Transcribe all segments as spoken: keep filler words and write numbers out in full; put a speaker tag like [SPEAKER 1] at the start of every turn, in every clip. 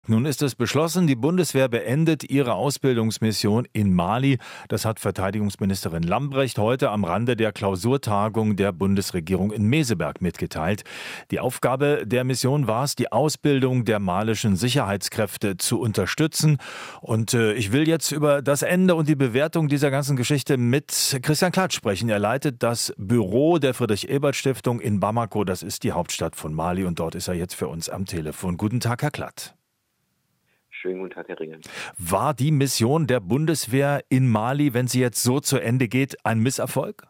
[SPEAKER 1] Nun ist es beschlossen, die Bundeswehr beendet ihre Ausbildungsmission in Mali. Das hat Verteidigungsministerin Lambrecht heute am Rande der Klausurtagung der Bundesregierung in Meseberg mitgeteilt. Die Aufgabe der Mission war es, die Ausbildung der malischen Sicherheitskräfte zu unterstützen. Und äh, ich will jetzt über das Ende und die Bewertung dieser ganzen Geschichte mit Christian Klatt sprechen. Er leitet das Büro der Friedrich-Ebert-Stiftung in Bamako. Das ist die Hauptstadt von Mali und dort ist er jetzt für uns am Telefon. Guten Tag, Herr Klatt.
[SPEAKER 2] Schönen guten Tag, Herr Ringen.
[SPEAKER 1] War die Mission der Bundeswehr in Mali, wenn sie jetzt so zu Ende geht, ein Misserfolg?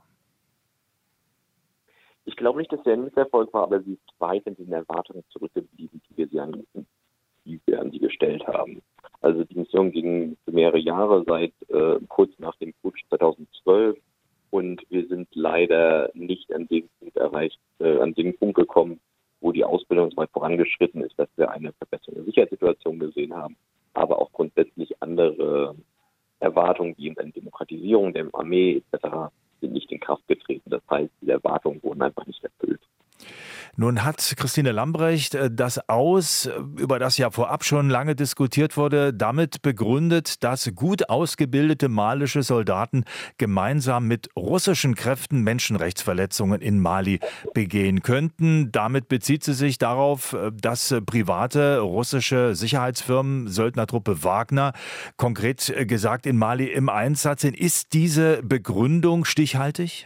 [SPEAKER 2] Ich glaube nicht, dass sie ein Misserfolg war, aber sie ist weit in den Erwartungen zurückgeblieben, die wir, sie an, die wir an sie gestellt haben. Also die Mission ging für mehrere Jahre, seit äh, kurz nach dem Putsch zweitausendzwölf, und wir sind leider nicht an dem Punkt erreicht, äh, an dem Punkt gekommen, wo die Ausbildung so weit vorangeschritten ist, dass wir eine Verbesserung der Sicherheitssituation gesehen haben, aber auch grundsätzlich andere Erwartungen wie eine Demokratisierung der Armee et cetera sind nicht in Kraft getreten. Das heißt, diese Erwartungen wurden einfach nicht erfüllt.
[SPEAKER 1] Nun hat Christine Lambrecht das Aus, über das ja vorab schon lange diskutiert wurde, damit begründet, dass gut ausgebildete malische Soldaten gemeinsam mit russischen Kräften Menschenrechtsverletzungen in Mali begehen könnten. Damit bezieht sie sich darauf, dass private russische Sicherheitsfirmen, Söldnertruppe Wagner, konkret gesagt in Mali im Einsatz sind. Ist diese Begründung stichhaltig?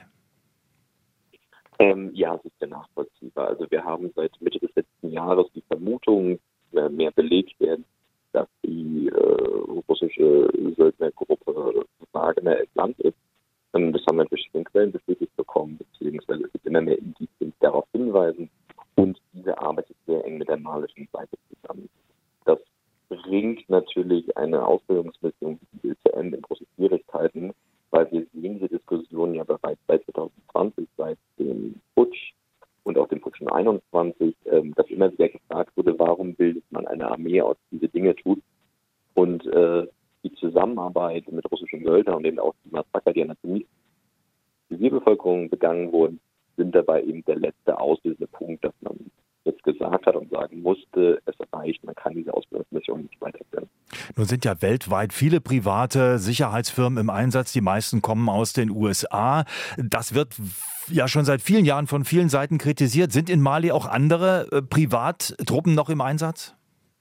[SPEAKER 2] Ähm, ja, es ist sehr nachvollziehbar. Also wir haben seit Mitte des letzten Jahres die Vermutung, äh, mehr belegt werden, dass die äh, russische Söldnergruppe Wagner entlandet ist. Ähm, das haben wir in verschiedenen Quellen bestätigt bekommen, beziehungsweise es gibt immer mehr Indizien, die darauf hinweisen. Und diese arbeitet sehr eng mit der malischen Seite zusammen. Das bringt natürlich eine Ausbildungsmission wie die I L T M in große Schwierigkeiten, weil wir sehen diese Diskussion ja bereits seit zweitausendzwanzig, seit dem Putsch und auch dem Putsch einundzwanzig, ähm, dass immer wieder gefragt wurde, warum bildet man eine Armee aus, die diese Dinge tut. Und äh, die Zusammenarbeit mit russischen Söldnern und eben auch die Massaker, die an der Zivilbevölkerung begangen wurden, sind dabei eben der letzte auslösende Punkt, dass man jetzt gesagt hat und sagen musste, es reicht, man kann diese Ausbildungsmission nicht weiterführen.
[SPEAKER 1] Nun sind ja weltweit viele private Sicherheitsfirmen im Einsatz. Die meisten kommen aus den U S A. Das wird ja schon seit vielen Jahren von vielen Seiten kritisiert. Sind in Mali auch andere äh, Privattruppen noch im Einsatz?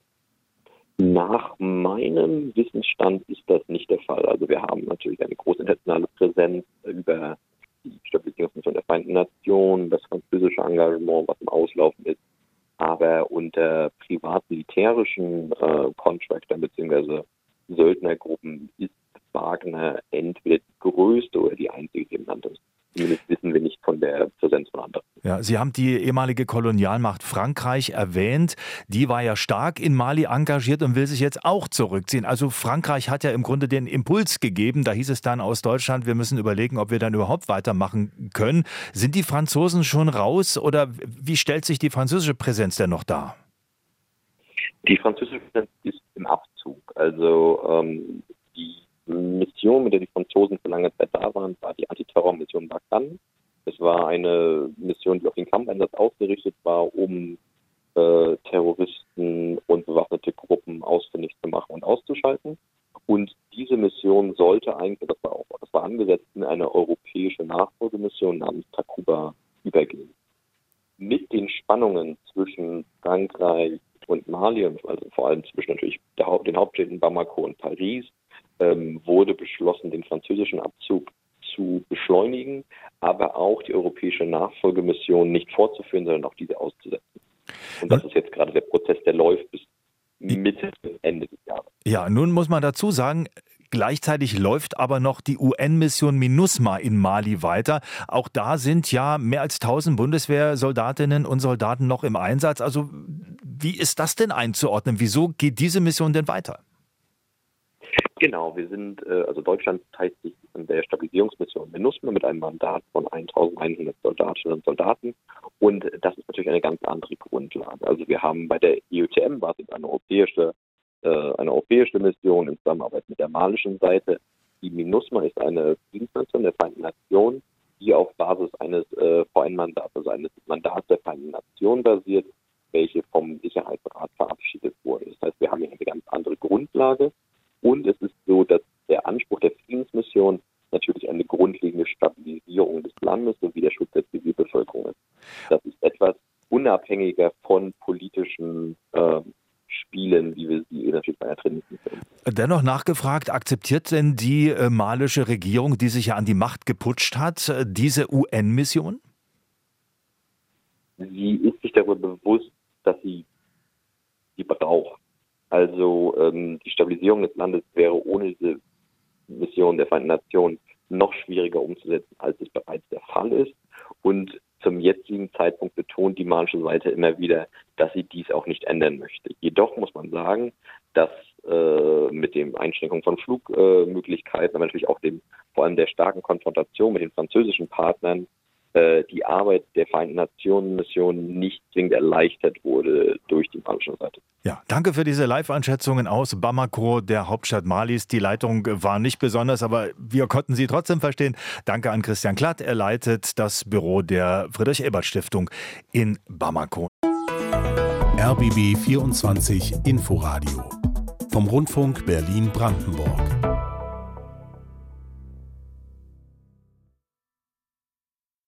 [SPEAKER 2] Nach meinem Wissensstand ist das nicht der Fall. Also wir haben natürlich eine große internationale Präsenz über die Stabilisierungsmission der Vereinten Nationen, das französische Engagement, was im Auslaufen ist. Aber unter privat-militärischen äh, Contractern bzw. Söldnergruppen ist Wagner entweder die größte oder die einzige, die im Land ist. Zumindest wissen wir nicht von der Präsenz von anderen.
[SPEAKER 1] Ja, Sie haben die ehemalige Kolonialmacht Frankreich erwähnt. Die war ja stark in Mali engagiert und will sich jetzt auch zurückziehen. Also Frankreich hat ja im Grunde den Impuls gegeben. Da hieß es dann aus Deutschland, wir müssen überlegen, ob wir dann überhaupt weitermachen können. Sind die Franzosen schon raus oder wie stellt sich die französische Präsenz denn noch dar?
[SPEAKER 2] Die französische Präsenz ist im Abzug. Also ähm, die Mission, mit der die Franzosen für lange Zeit da waren, war die Antiterrormission Barkhane. Es war eine Mission, die auf den Kampfeinsatz ausgerichtet war, um äh, Terroristen und bewaffnete Gruppen ausfindig zu machen und auszuschalten. Und diese Mission sollte eigentlich, das war auch, das war angesetzt, in eine europäische Nachfolgemission namens Takuba übergehen. Mit den Spannungen zwischen Frankreich und Mali, also vor allem zwischen natürlich der Haupt, den Hauptstädten Bamako und Paris, ähm, wurde beschlossen, den französischen Abzug zu beschleunigen, aber auch die europäische Nachfolgemission nicht fortzuführen, sondern auch diese auszusetzen. Und das ist jetzt gerade der Prozess, der läuft bis Mitte, Ende des Jahres.
[SPEAKER 1] Ja, nun muss man dazu sagen, gleichzeitig läuft aber noch die U N-Mission MINUSMA in Mali weiter. Auch da sind ja mehr als tausend Bundeswehrsoldatinnen und Soldaten noch im Einsatz. Also wie ist das denn einzuordnen? Wieso geht diese Mission denn weiter?
[SPEAKER 2] Genau, wir sind, also Deutschland teilt sich an der Stabilisierungsmission MINUSMA mit einem Mandat von eintausendeinhundert Soldatinnen und Soldaten, und das ist natürlich eine ganz andere Grundlage. Also wir haben bei der I L T M, was ist eine europäische, eine europäische Mission in Zusammenarbeit mit der malischen Seite. Die MINUSMA ist eine Friedensmission der Vereinten Nationen, die auf Basis eines äh, V N-Mandats, also eines Mandats der Vereinten Nationen basiert, welche vom Sicherheitsrat verabschiedet wurde. Das heißt, wir haben hier eine ganz andere Grundlage und es ist so, dass der Anspruch der Friedensmission natürlich eine grundlegende Stabilisierung des Landes sowie der Schutz der Zivilbevölkerung ist. Das ist etwas unabhängiger von politischen äh, Spielen, wie wir sie natürlich bei einer Trinity sehen.
[SPEAKER 1] Dennoch nachgefragt, akzeptiert denn die äh, malische Regierung, die sich ja an die Macht geputscht hat, äh, diese U N-Mission?
[SPEAKER 2] Sie ist sich darüber bewusst, dass sie die braucht. Also ähm, die Stabilisierung des Landes wäre ohne diese Mission der Vereinten Nationen noch schwieriger umzusetzen, als es bereits der Fall ist. Und zum jetzigen Zeitpunkt betont die malische Seite immer wieder, dass sie dies auch nicht ändern möchte. Jedoch muss man sagen, dass äh, mit dem Einschränkung von Flugmöglichkeiten, aber natürlich auch dem vor allem der starken Konfrontation mit den französischen Partnern äh, die Arbeit der Vereinten Nationen Mission nicht zwingend erleichtert wurde durch die malische Seite.
[SPEAKER 1] Ja, danke für diese Live-Einschätzungen aus Bamako, der Hauptstadt Malis. Die Leitung war nicht besonders, aber wir konnten sie trotzdem verstehen. Danke an Christian Klatt. Er leitet das Büro der Friedrich-Ebert-Stiftung in Bamako.
[SPEAKER 3] R B B vierundzwanzig Inforadio vom Rundfunk Berlin-Brandenburg.